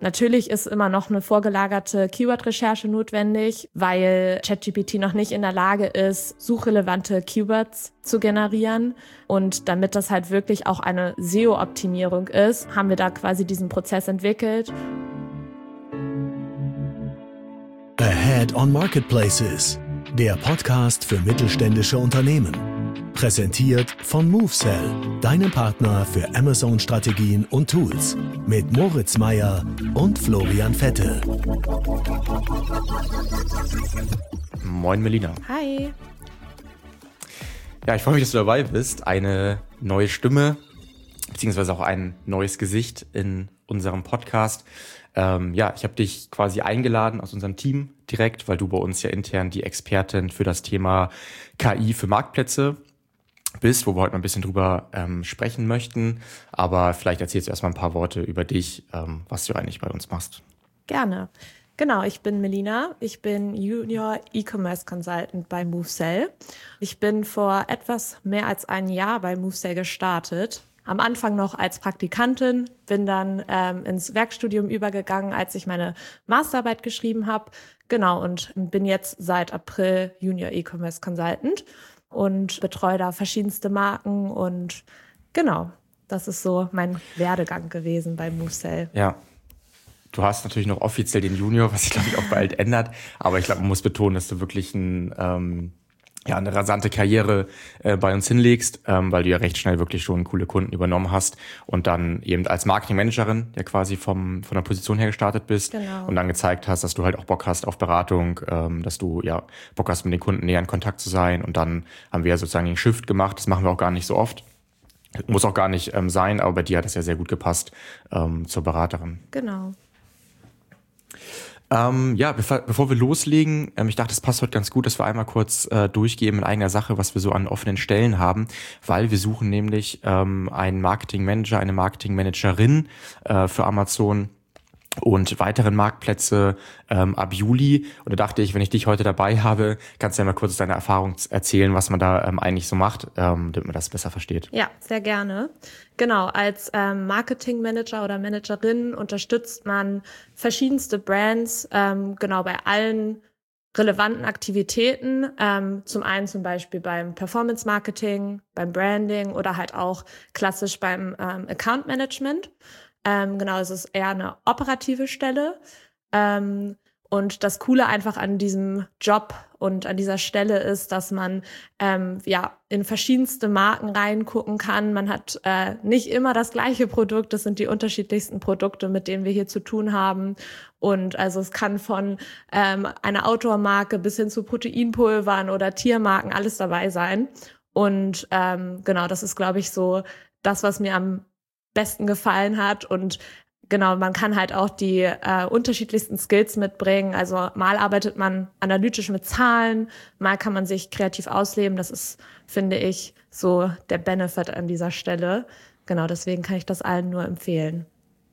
Natürlich ist immer noch eine vorgelagerte Keyword-Recherche notwendig, weil ChatGPT noch nicht in der Lage ist, suchrelevante Keywords zu generieren. Und damit das halt wirklich auch eine SEO-Optimierung ist, haben wir da quasi diesen Prozess entwickelt. Ahead on Marketplaces, der Podcast für mittelständische Unternehmen. Präsentiert von MoveSell, deinem Partner für Amazon-Strategien und Tools. Mit Moritz Meyer und Florian Vettel. Moin Melina. Hi. Ja, ich freue mich, dass du dabei bist. Eine neue Stimme, beziehungsweise auch ein neues Gesicht in unserem Podcast. Ich habe dich quasi eingeladen aus unserem Team direkt, weil du bei uns ja intern die Expertin für das Thema KI für Marktplätze bist, wo wir heute mal ein bisschen drüber sprechen möchten. Aber vielleicht erzählst du erstmal ein paar Worte über dich, was du eigentlich bei uns machst. Gerne. Genau, ich bin Melina. Ich bin Junior E-Commerce Consultant bei MoveSell. Ich bin vor etwas mehr als einem Jahr bei MoveSell gestartet. Am Anfang noch als Praktikantin, bin dann ins Werkstudium übergegangen, als ich meine Masterarbeit geschrieben habe. Genau, und bin jetzt seit April Junior E-Commerce Consultant und betreue da verschiedenste Marken. Und genau, das ist so mein Werdegang gewesen bei MoveSell. Ja, du hast natürlich noch offiziell den Junior, was sich, glaube ich, auch bald ändert. Aber ich glaube, man muss betonen, dass du wirklich eine rasante Karriere bei uns hinlegst, weil du ja recht schnell wirklich schon coole Kunden übernommen hast und dann eben als Marketingmanagerin, der quasi von der Position her gestartet bist. Genau. Und dann gezeigt hast, dass du halt auch Bock hast auf Beratung, dass du ja Bock hast, mit den Kunden näher in Kontakt zu sein. Und dann haben wir ja sozusagen den Shift gemacht. Das machen wir auch gar nicht so oft. Muss auch gar nicht sein, aber bei dir hat das ja sehr gut gepasst zur Beraterin. Genau. Bevor wir loslegen, ich dachte, es passt heute ganz gut, dass wir einmal kurz durchgehen in eigener Sache, was wir so an offenen Stellen haben, weil wir suchen nämlich einen Marketingmanager, eine Marketingmanagerin für Amazon und weiteren Marktplätze ab Juli. Und da dachte ich, wenn ich dich heute dabei habe, kannst du ja mal kurz deine Erfahrung erzählen, was man da eigentlich so macht, damit man das besser versteht. Ja, sehr gerne. Genau, als Marketingmanager oder Managerin unterstützt man verschiedenste Brands, bei allen relevanten Aktivitäten. Zum einen zum Beispiel beim Performance Marketing, beim Branding oder halt auch klassisch beim Account Management. Es ist eher eine operative Stelle. Und das Coole einfach an diesem Job und an dieser Stelle ist, dass man in verschiedenste Marken reingucken kann. Man hat nicht immer das gleiche Produkt. Das sind die unterschiedlichsten Produkte, mit denen wir hier zu tun haben. Und also es kann von einer Outdoor-Marke bis hin zu Proteinpulvern oder Tiermarken alles dabei sein. Und das ist, glaube ich, so das, was mir am besten gefallen hat. Und genau, man kann halt auch die unterschiedlichsten Skills mitbringen. Also mal arbeitet man analytisch mit Zahlen, mal kann man sich kreativ ausleben. Das ist, finde ich, so der Benefit an dieser Stelle. Genau, deswegen kann ich das allen nur empfehlen.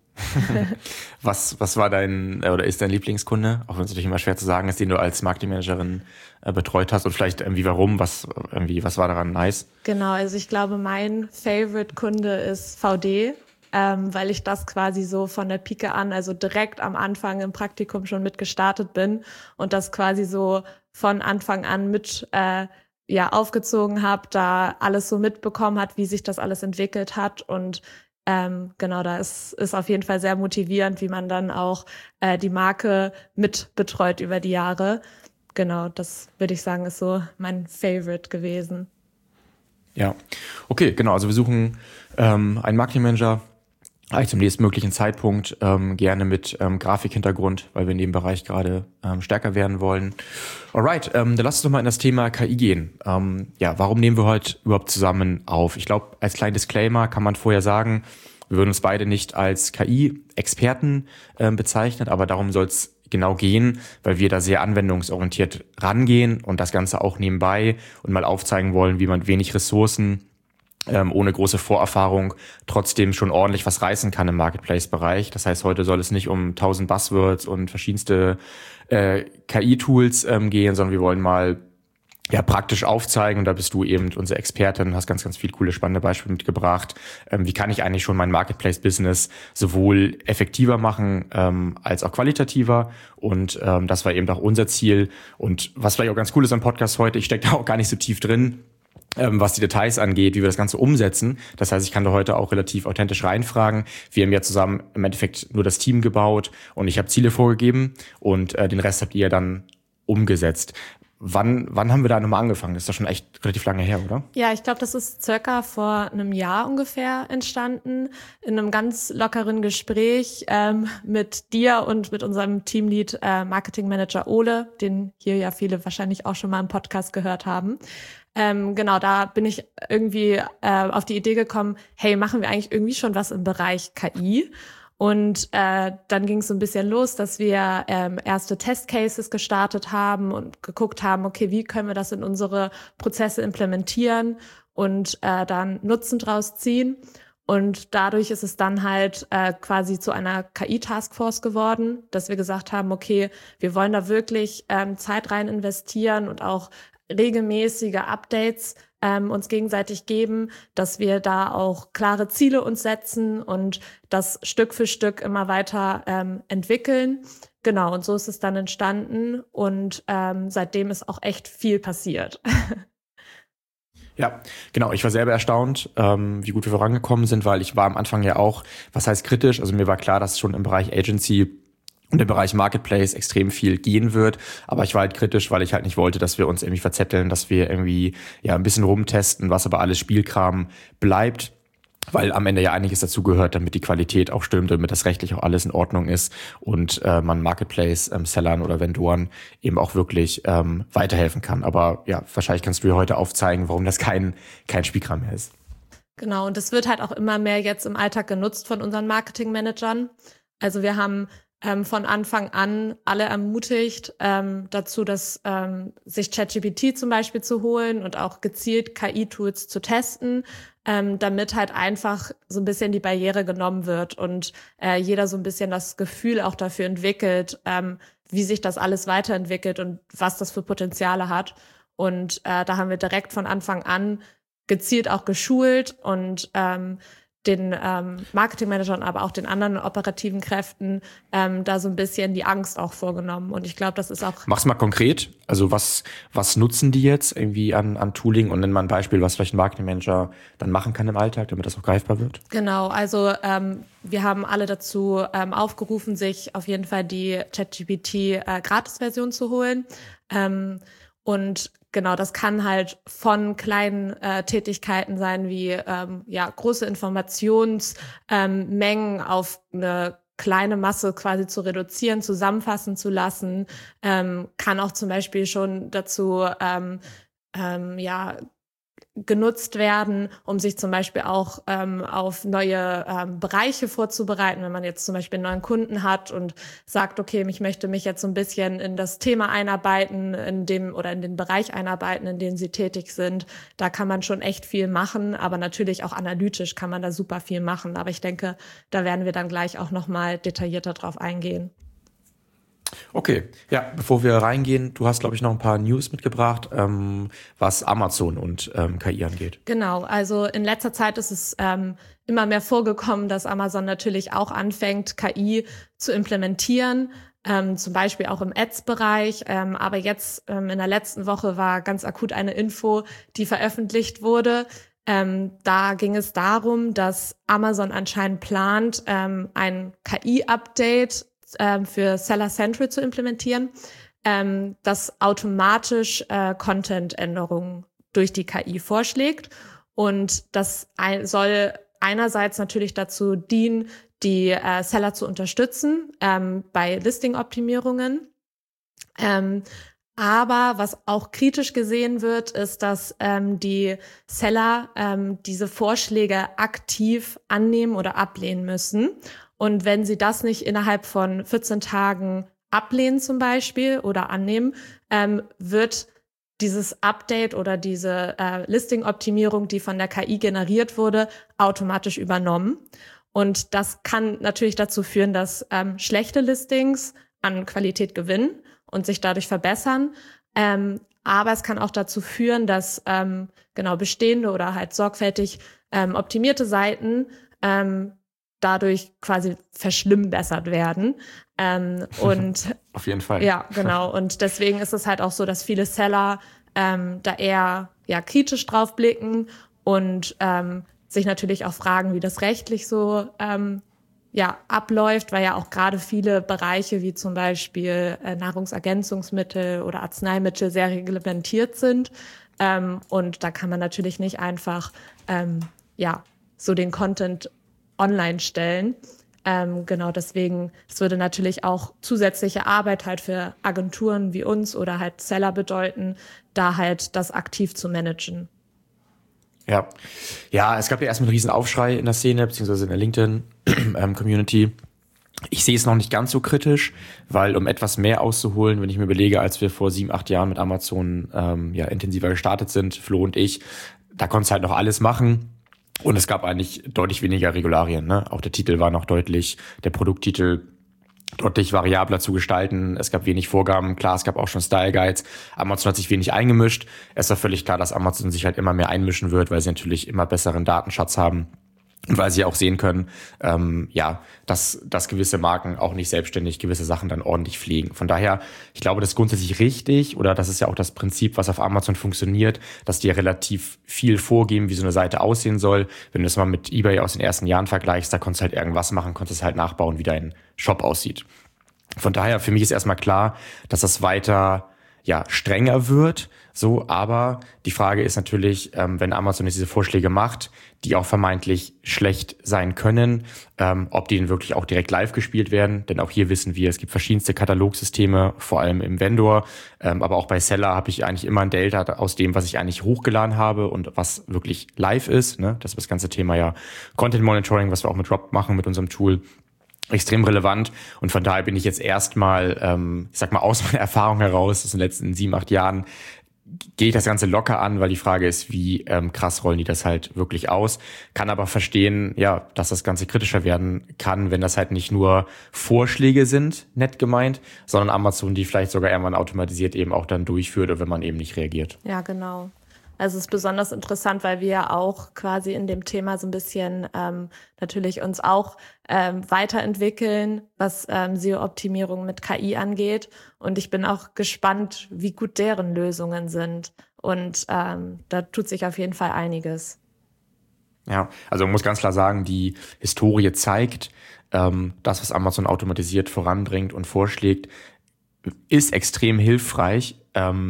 Was war ist dein Lieblingskunde? Auch wenn es natürlich immer schwer zu sagen ist, den du als Marketingmanagerin betreut hast und vielleicht irgendwie warum? Was war daran nice? Genau, also ich glaube, mein Favorite-Kunde ist VD, weil ich das quasi so von der Pike an, also direkt am Anfang im Praktikum schon mit gestartet bin und das quasi so von Anfang an mit aufgezogen habe, da alles so mitbekommen hat, wie sich das alles entwickelt hat. Und da ist auf jeden Fall sehr motivierend, wie man dann auch die Marke mit betreut über die Jahre. Genau, das würde ich sagen, ist so mein Favorite gewesen. Ja, okay, genau. Also wir suchen einen Marketingmanager, eigentlich zum nächstmöglichen Zeitpunkt, gerne mit Grafikhintergrund, weil wir in dem Bereich gerade stärker werden wollen. Alright, dann lass uns doch mal in das Thema KI gehen. Warum nehmen wir heute überhaupt zusammen auf? Ich glaube, als kleinen Disclaimer kann man vorher sagen, wir würden uns beide nicht als KI-Experten bezeichnen, aber darum soll es genau gehen, weil wir da sehr anwendungsorientiert rangehen und das Ganze auch nebenbei und mal aufzeigen wollen, wie man wenig Ressourcen ohne große Vorerfahrung trotzdem schon ordentlich was reißen kann im Marketplace-Bereich. Das heißt, heute soll es nicht um 1000 Buzzwords und verschiedenste KI-Tools gehen, sondern wir wollen mal praktisch aufzeigen. Und da bist du eben unsere Expertin, hast ganz, ganz viele coole, spannende Beispiele mitgebracht. Wie kann ich eigentlich schon mein Marketplace-Business sowohl effektiver machen als auch qualitativer? Und das war eben auch unser Ziel. Und was vielleicht auch ganz cool ist am Podcast heute, ich stecke da auch gar nicht so tief drin, was die Details angeht, wie wir das Ganze umsetzen. Das heißt, ich kann da heute auch relativ authentisch reinfragen. Wir haben ja zusammen im Endeffekt nur das Team gebaut und ich habe Ziele vorgegeben und den Rest habt ihr dann umgesetzt. Wann haben wir da nochmal angefangen? Das ist doch schon echt relativ lange her, oder? Ja, ich glaube, das ist circa vor einem Jahr ungefähr entstanden, in einem ganz lockeren Gespräch mit dir und mit unserem Teamlead Marketing Manager Ole, den hier ja viele wahrscheinlich auch schon mal im Podcast gehört haben. Genau, da bin ich irgendwie auf die Idee gekommen, hey, machen wir eigentlich irgendwie schon was im Bereich KI? Und dann ging es so ein bisschen los, dass wir erste Testcases gestartet haben und geguckt haben, okay, wie können wir das in unsere Prozesse implementieren und dann Nutzen draus ziehen. Und dadurch ist es dann halt quasi zu einer KI-Taskforce geworden, dass wir gesagt haben, okay, wir wollen da wirklich Zeit rein investieren und auch regelmäßige Updates uns gegenseitig geben, dass wir da auch klare Ziele uns setzen und das Stück für Stück immer weiter entwickeln. Genau, und so ist es dann entstanden und seitdem ist auch echt viel passiert. Ja, genau. Ich war selber erstaunt, wie gut wir vorangekommen sind, weil ich war am Anfang ja auch, was heißt kritisch? Also mir war klar, dass schon im Bereich Agency und im Bereich Marketplace extrem viel gehen wird. Aber ich war halt kritisch, weil ich halt nicht wollte, dass wir uns irgendwie verzetteln, dass wir irgendwie ein bisschen rumtesten, was aber alles Spielkram bleibt. Weil am Ende ja einiges dazu gehört, damit die Qualität auch stimmt, damit das rechtlich auch alles in Ordnung ist und man Marketplace-Sellern oder Vendoren eben auch wirklich weiterhelfen kann. Aber ja, wahrscheinlich kannst du ja heute aufzeigen, warum das kein Spielkram mehr ist. Genau, und das wird halt auch immer mehr jetzt im Alltag genutzt von unseren Marketing-Managern. Also wir haben von Anfang an alle ermutigt dazu, dass sich ChatGPT zum Beispiel zu holen und auch gezielt KI-Tools zu testen, damit halt einfach so ein bisschen die Barriere genommen wird und jeder so ein bisschen das Gefühl auch dafür entwickelt, wie sich das alles weiterentwickelt und was das für Potenziale hat. Und da haben wir direkt von Anfang an gezielt auch geschult und den Marketingmanagern, aber auch den anderen operativen Kräften da so ein bisschen die Angst auch vorgenommen. Und ich glaube, das ist auch... Mach's mal konkret. Also was nutzen die jetzt irgendwie an Tooling? Und nenn mal ein Beispiel, was vielleicht ein Marketingmanager dann machen kann im Alltag, damit das auch greifbar wird. Genau, also wir haben alle dazu aufgerufen, sich auf jeden Fall die ChatGPT Gratis-Version zu holen. Und genau, das kann halt von kleinen Tätigkeiten sein, wie große Informationsmengen auf eine kleine Masse quasi zu reduzieren, zusammenfassen zu lassen, kann auch zum Beispiel schon dazu genutzt werden, um sich zum Beispiel auch auf neue Bereiche vorzubereiten, wenn man jetzt zum Beispiel einen neuen Kunden hat und sagt, okay, ich möchte mich jetzt so ein bisschen in das Thema einarbeiten, in den Bereich einarbeiten, in dem sie tätig sind. Da kann man schon echt viel machen, aber natürlich auch analytisch kann man da super viel machen. Aber ich denke, da werden wir dann gleich auch nochmal detaillierter drauf eingehen. Okay, ja, bevor wir reingehen, du hast, glaube ich, noch ein paar News mitgebracht, was Amazon und KI angeht. Genau, also in letzter Zeit ist es immer mehr vorgekommen, dass Amazon natürlich auch anfängt, KI zu implementieren, zum Beispiel auch im Ads-Bereich. Aber jetzt in der letzten Woche war ganz akut eine Info, die veröffentlicht wurde. Da ging es darum, dass Amazon anscheinend plant, ein KI-Update für Seller Central zu implementieren, das automatisch Content-Änderungen durch die KI vorschlägt. Und das soll einerseits natürlich dazu dienen, die Seller zu unterstützen bei Listing-Optimierungen. Aber was auch kritisch gesehen wird, ist, dass die Seller diese Vorschläge aktiv annehmen oder ablehnen müssen. Und wenn sie das nicht innerhalb von 14 Tagen ablehnen zum Beispiel oder annehmen, wird dieses Update oder diese Listing-Optimierung, die von der KI generiert wurde, automatisch übernommen. Und das kann natürlich dazu führen, dass schlechte Listings an Qualität gewinnen und sich dadurch verbessern. Aber es kann auch dazu führen, dass bestehende oder halt sorgfältig optimierte Seiten dadurch quasi verschlimmbessert werden. Und auf jeden Fall. Ja, genau. Und deswegen ist es halt auch so, dass viele Seller da eher kritisch drauf blicken und sich natürlich auch fragen, wie das rechtlich so abläuft, weil ja auch gerade viele Bereiche wie zum Beispiel Nahrungsergänzungsmittel oder Arzneimittel sehr reglementiert sind. Und da kann man natürlich nicht einfach so den Content online stellen. Genau, deswegen, es würde natürlich auch zusätzliche Arbeit halt für Agenturen wie uns oder halt Seller bedeuten, da halt das aktiv zu managen. Ja, es gab ja erstmal einen riesen Aufschrei in der Szene, beziehungsweise in der LinkedIn-Community. Ich sehe es noch nicht ganz so kritisch, weil um etwas mehr auszuholen, wenn ich mir überlege, als wir vor 7-8 Jahren mit Amazon intensiver gestartet sind, Flo und ich, da konntest du halt noch alles machen. Und es gab eigentlich deutlich weniger Regularien, ne? Auch der Titel war noch der Produkttitel deutlich variabler zu gestalten. Es gab wenig Vorgaben. Klar, es gab auch schon Style Guides. Amazon hat sich wenig eingemischt. Es war völlig klar, dass Amazon sich halt immer mehr einmischen wird, weil sie natürlich immer besseren Datenschatz haben. Und weil sie auch sehen können, dass gewisse Marken auch nicht selbstständig gewisse Sachen dann ordentlich pflegen. Von daher, ich glaube, das ist grundsätzlich richtig, oder das ist ja auch das Prinzip, was auf Amazon funktioniert, dass die ja relativ viel vorgeben, wie so eine Seite aussehen soll. Wenn du das mal mit eBay aus den ersten Jahren vergleichst, da konntest du halt irgendwas machen, konntest halt nachbauen, wie dein Shop aussieht. Von daher, für mich ist erstmal klar, dass das weiter strenger wird, so, aber die Frage ist natürlich, wenn Amazon jetzt diese Vorschläge macht, die auch vermeintlich schlecht sein können, ob die denn wirklich auch direkt live gespielt werden, denn auch hier wissen wir, es gibt verschiedenste Katalogsysteme, vor allem im Vendor, aber auch bei Seller habe ich eigentlich immer ein Delta aus dem, was ich eigentlich hochgeladen habe und was wirklich live ist, ne? Das ist das ganze Thema Content Monitoring, was wir auch mit Rob machen, mit unserem Tool, extrem relevant, und von daher bin ich jetzt erstmal, aus meiner Erfahrung heraus, aus den letzten 7-8 Jahren, gehe ich das Ganze locker an, weil die Frage ist, wie krass rollen die das halt wirklich aus. Kann aber verstehen, dass das Ganze kritischer werden kann, wenn das halt nicht nur Vorschläge sind, nett gemeint, sondern Amazon die vielleicht sogar irgendwann automatisiert eben auch dann durchführt, oder wenn man eben nicht reagiert. Ja, genau. Also es ist besonders interessant, weil wir ja auch quasi in dem Thema so ein bisschen natürlich uns auch weiterentwickeln, was SEO-Optimierung mit KI angeht. Und ich bin auch gespannt, wie gut deren Lösungen sind. Und da tut sich auf jeden Fall einiges. Ja, also man muss ganz klar sagen, die Historie zeigt, das, was Amazon automatisiert voranbringt und vorschlägt, ist extrem hilfreich,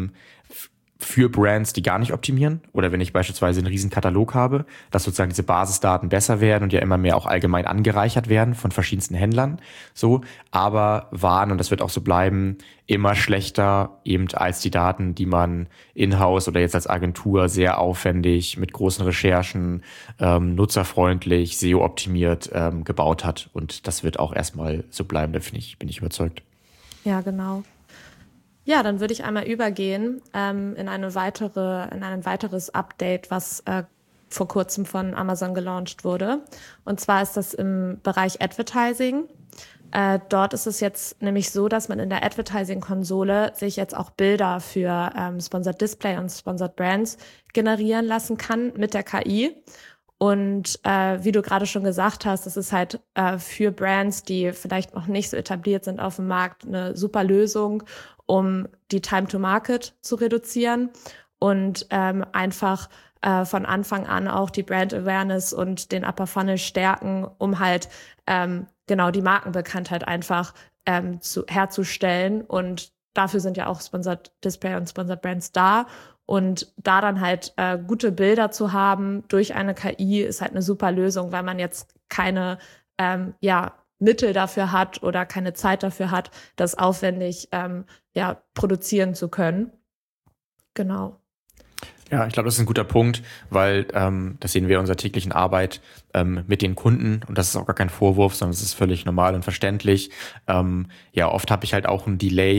für Brands, die gar nicht optimieren, oder wenn ich beispielsweise einen riesen Katalog habe, dass sozusagen diese Basisdaten besser werden und ja immer mehr auch allgemein angereichert werden von verschiedensten Händlern, so, aber waren, und das wird auch so bleiben, immer schlechter eben als die Daten, die man in-house oder jetzt als Agentur sehr aufwendig mit großen Recherchen, nutzerfreundlich, SEO-optimiert gebaut hat, und das wird auch erstmal so bleiben, da bin ich überzeugt. Ja, genau. Ja, dann würde ich einmal übergehen in ein weiteres Update, was vor kurzem von Amazon gelauncht wurde. Und zwar ist das im Bereich Advertising. Dort ist es jetzt nämlich so, dass man in der Advertising-Konsole sich jetzt auch Bilder für Sponsored Display und Sponsored Brands generieren lassen kann mit der KI. Und wie du gerade schon gesagt hast, das ist halt für Brands, die vielleicht noch nicht so etabliert sind auf dem Markt, eine super Lösung, um die Time to Market zu reduzieren und einfach von Anfang an auch die Brand Awareness und den Upper Funnel stärken, um halt die Markenbekanntheit einfach herzustellen. Und dafür sind ja auch Sponsored Display und Sponsored Brands da. Und da dann halt gute Bilder zu haben durch eine KI ist halt eine super Lösung, weil man jetzt keine Mittel dafür hat oder keine Zeit dafür hat, das aufwendig produzieren zu können. Genau. Ja, ich glaube, das ist ein guter Punkt, weil das sehen wir in unserer täglichen Arbeit mit den Kunden, und das ist auch gar kein Vorwurf, sondern es ist völlig normal und verständlich. Oft habe ich halt auch ein Delay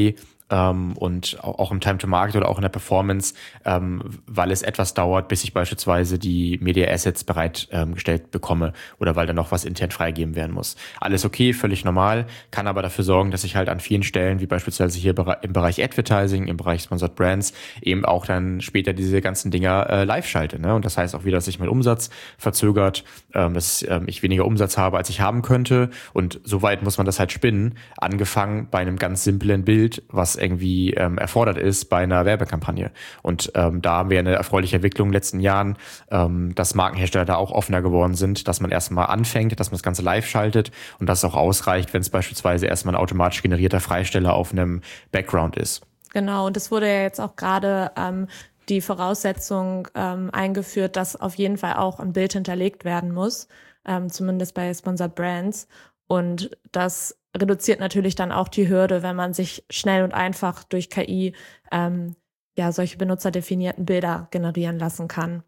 und auch im Time to Market oder auch in der Performance, weil es etwas dauert, bis ich beispielsweise die Media Assets bereitgestellt bekomme oder weil dann noch was intern freigegeben werden muss. Alles okay, völlig normal, kann aber dafür sorgen, dass ich halt an vielen Stellen, wie beispielsweise hier im Bereich Advertising, im Bereich Sponsored Brands, eben auch dann später diese ganzen Dinger live schalte. Ne? Und das heißt auch wieder, dass sich mein Umsatz verzögert, dass ich weniger Umsatz habe, als ich haben könnte. Und soweit muss man das halt spinnen, angefangen bei einem ganz simplen Bild, was irgendwie erfordert ist bei einer Werbekampagne. Und da haben wir eine erfreuliche Entwicklung in den letzten Jahren, dass Markenhersteller da auch offener geworden sind, dass man erstmal anfängt, dass man das Ganze live schaltet und dass es auch ausreicht, wenn es beispielsweise erstmal ein automatisch generierter Freisteller auf einem Background ist. Genau, und es wurde ja jetzt auch gerade die Voraussetzung eingeführt, dass auf jeden Fall auch ein Bild hinterlegt werden muss, zumindest bei Sponsored Brands. Und das reduziert natürlich dann auch die Hürde, wenn man sich schnell und einfach durch KI solche benutzerdefinierten Bilder generieren lassen kann.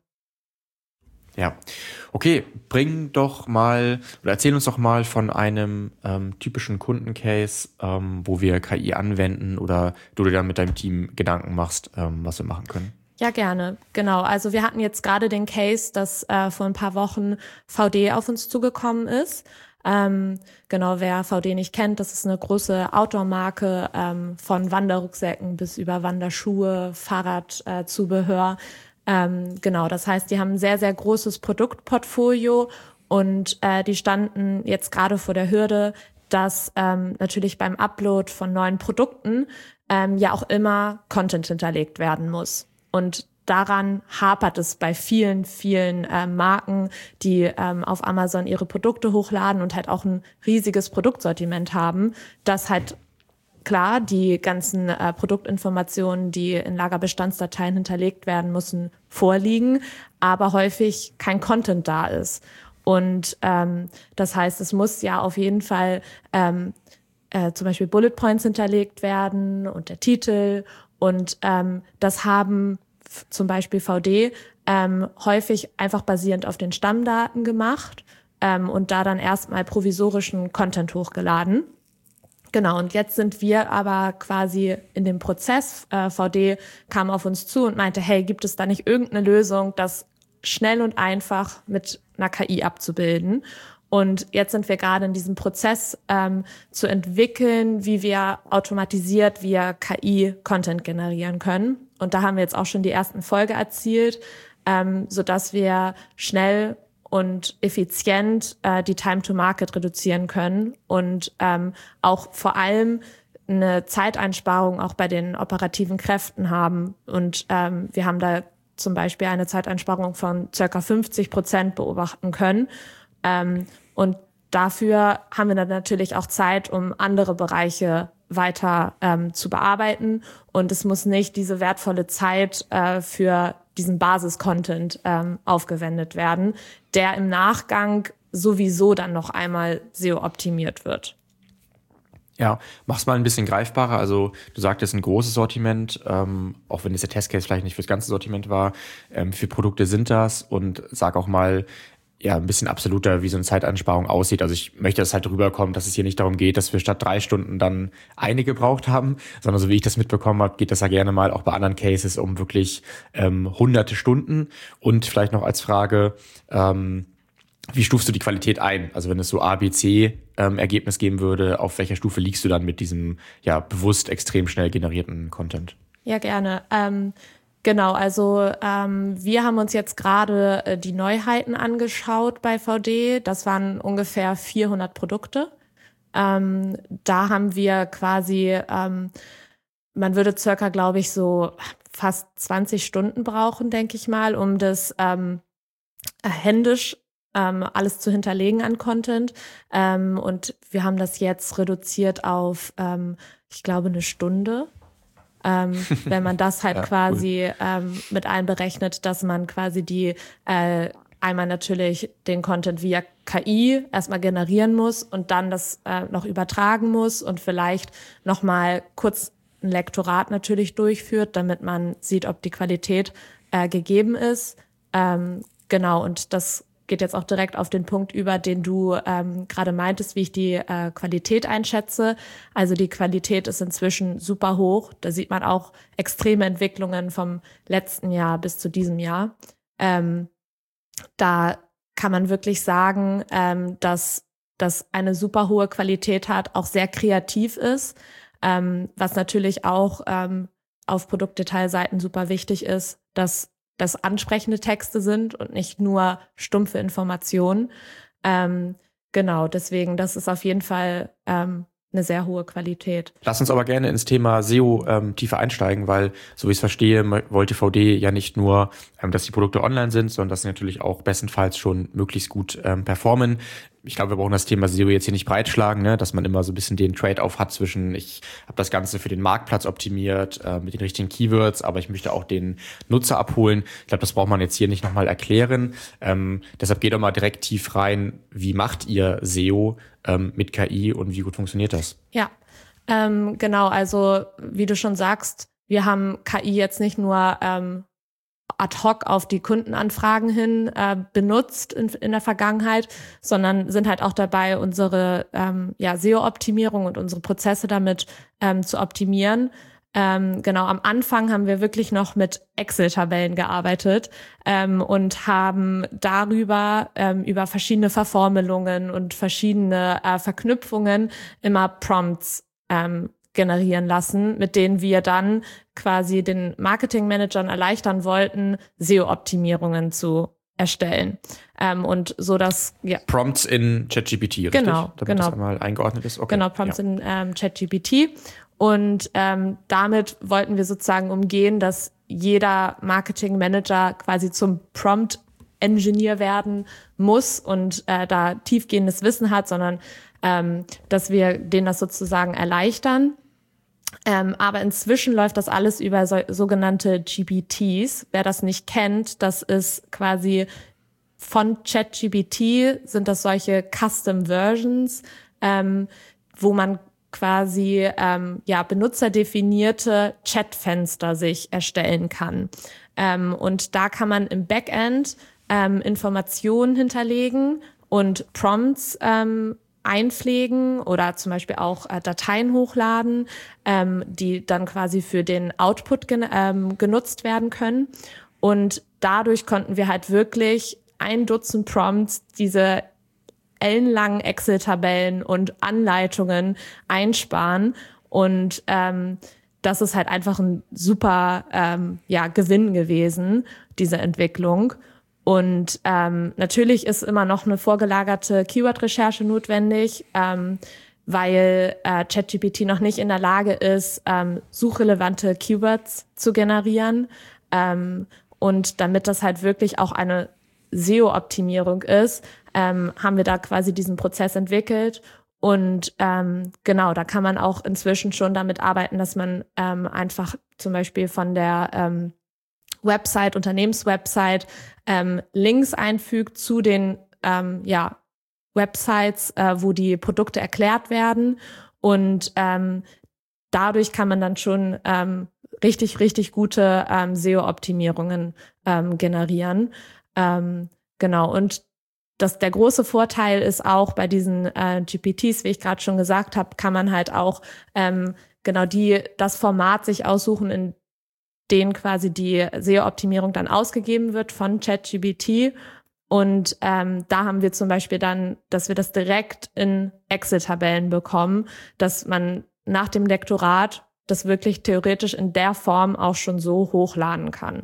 Ja, okay, bring doch mal oder erzähl uns doch mal von einem typischen Kundencase, wo wir KI anwenden oder du dir dann mit deinem Team Gedanken machst, was wir machen können. Ja, gerne. Genau. Also wir hatten jetzt gerade den Case, dass vor ein paar Wochen VD auf uns zugekommen ist. Genau, wer VD nicht kennt, das ist eine große Outdoor-Marke von Wanderrucksäcken bis über Wanderschuhe, Fahrradzubehör. Genau, das heißt, die haben ein sehr, sehr großes Produktportfolio und die standen jetzt gerade vor der Hürde, dass natürlich beim Upload von neuen Produkten ja auch immer Content hinterlegt werden muss. Und daran hapert es bei vielen, vielen Marken, die auf Amazon ihre Produkte hochladen und halt auch ein riesiges Produktsortiment haben, dass halt klar die ganzen Produktinformationen, die in Lagerbestandsdateien hinterlegt werden müssen, vorliegen, aber häufig kein Content da ist. Und das heißt, es muss ja auf jeden Fall zum Beispiel Bullet Points hinterlegt werden und der Titel. Und das haben zum Beispiel VD häufig einfach basierend auf den Stammdaten gemacht und da dann erstmal provisorischen Content hochgeladen. Genau, und jetzt sind wir aber quasi in dem Prozess. VD kam auf uns zu und meinte, hey, gibt es da nicht irgendeine Lösung, das schnell und einfach mit einer KI abzubilden? Und jetzt sind wir gerade in diesem Prozess zu entwickeln, wie wir automatisiert via KI Content generieren können. Und da haben wir jetzt auch schon die ersten Erfolge erzielt, sodass wir schnell und effizient die Time to Market reduzieren können und auch vor allem eine Zeiteinsparung auch bei den operativen Kräften haben. Und wir haben da zum Beispiel eine Zeiteinsparung von ca. 50% beobachten können. Und dafür haben wir dann natürlich auch Zeit, um andere Bereiche weiter zu bearbeiten. Und es muss nicht diese wertvolle Zeit für diesen Basis-Content aufgewendet werden, der im Nachgang sowieso dann noch einmal SEO-optimiert wird. Ja, mach's mal ein bisschen greifbarer. Also du sagtest ein großes Sortiment, auch wenn es der Testcase vielleicht nicht fürs ganze Sortiment war. Wie viele Produkte sind das? Und sag auch mal, ja, ein bisschen absoluter, wie so eine Zeiteinsparung aussieht. Also ich möchte, dass halt rüberkommt, dass es hier nicht darum geht, dass wir statt 3 Stunden dann eine gebraucht haben, sondern so wie ich das mitbekommen habe, geht das ja gerne mal auch bei anderen Cases um wirklich hunderte Stunden. Und vielleicht noch als Frage, wie stufst du die Qualität ein? Also wenn es so A, B, C Ergebnis geben würde, auf welcher Stufe liegst du dann mit diesem ja bewusst extrem schnell generierten Content? Ja, gerne. Genau, also wir haben uns jetzt gerade die Neuheiten angeschaut bei VD. Das waren ungefähr 400 Produkte. Da haben wir quasi, man würde circa, glaube ich, so fast 20 Stunden brauchen, denke ich mal, um das händisch alles zu hinterlegen an Content. Und wir haben das jetzt reduziert auf, ich glaube, eine Stunde. Wenn man das halt quasi mit einberechnet, dass man quasi die einmal natürlich den Content via KI erstmal generieren muss und dann das noch übertragen muss und vielleicht nochmal kurz ein Lektorat natürlich durchführt, damit man sieht, ob die Qualität gegeben ist. Genau, und das geht jetzt auch direkt auf den Punkt über, den du gerade meintest, wie ich die Qualität einschätze. Also die Qualität ist inzwischen super hoch. Da sieht man auch extreme Entwicklungen vom letzten Jahr bis zu diesem Jahr. Da kann man wirklich sagen, dass das eine super hohe Qualität hat, auch sehr kreativ ist, was natürlich auch auf Produktdetailseiten super wichtig ist, dass das ansprechende Texte sind und nicht nur stumpfe Informationen. Genau, deswegen, das ist auf jeden Fall eine sehr hohe Qualität. Lass uns aber gerne ins Thema SEO tiefer einsteigen, weil, so wie ich es verstehe, wollte VD ja nicht nur, dass die Produkte online sind, sondern dass sie natürlich auch bestenfalls schon möglichst gut performen. Ich glaube, wir brauchen das Thema SEO jetzt hier nicht breitschlagen, ne? Dass man immer so ein bisschen den Trade-off hat zwischen, ich habe das Ganze für den Marktplatz optimiert, mit den richtigen Keywords, aber ich möchte auch den Nutzer abholen. Ich glaube, das braucht man jetzt hier nicht nochmal erklären. Deshalb geht doch mal direkt tief rein. Wie macht ihr SEO mit KI und wie gut funktioniert das? Ja, genau. Also wie du schon sagst, wir haben KI jetzt nicht nur ad hoc auf die Kundenanfragen hin benutzt in der Vergangenheit, sondern sind halt auch dabei, unsere SEO-Optimierung und unsere Prozesse damit zu optimieren. Genau, am Anfang haben wir wirklich noch mit Excel-Tabellen gearbeitet und haben darüber über verschiedene Verformelungen und verschiedene Verknüpfungen immer Prompts generieren lassen, mit denen wir dann quasi den Marketingmanagern erleichtern wollten, SEO-Optimierungen zu erstellen. Und so dass Prompts in ChatGPT, richtig? Genau, Damit das einmal eingeordnet ist. Okay. Genau, Prompts in ChatGPT. Und damit wollten wir sozusagen umgehen, dass jeder Marketingmanager quasi zum Prompt-Engineer werden muss und da tiefgehendes Wissen hat, sondern dass wir denen das sozusagen erleichtern. Aber inzwischen läuft das alles über sogenannte GPTs. Wer das nicht kennt, das ist quasi von ChatGPT, sind das solche Custom Versions, wo man quasi benutzerdefinierte Chatfenster sich erstellen kann. Und da kann man im Backend Informationen hinterlegen und Prompts einpflegen oder zum Beispiel auch Dateien hochladen, die dann quasi für den Output genutzt werden können. Und dadurch konnten wir halt wirklich 1 Dutzend Prompts, diese ellenlangen Excel-Tabellen und Anleitungen einsparen. Und das ist halt einfach ein super Gewinn gewesen, diese Entwicklung. Und natürlich ist immer noch eine vorgelagerte Keyword-Recherche notwendig, weil ChatGPT noch nicht in der Lage ist, suchrelevante Keywords zu generieren. Und damit das halt wirklich auch eine SEO-Optimierung ist, haben wir da quasi diesen Prozess entwickelt. Und genau, da kann man auch inzwischen schon damit arbeiten, dass man einfach zum Beispiel von der Website, Unternehmenswebsite, Links einfügt zu den Websites, wo die Produkte erklärt werden. Und dadurch kann man dann schon richtig, richtig gute SEO-Optimierungen generieren. Genau, und der große Vorteil ist auch bei diesen GPTs, wie ich gerade schon gesagt habe, kann man halt auch das Format sich aussuchen, in denen quasi die SEO-Optimierung dann ausgegeben wird von ChatGPT. Und da haben wir zum Beispiel dann, dass wir das direkt in Excel-Tabellen bekommen, dass man nach dem Lektorat das wirklich theoretisch in der Form auch schon so hochladen kann.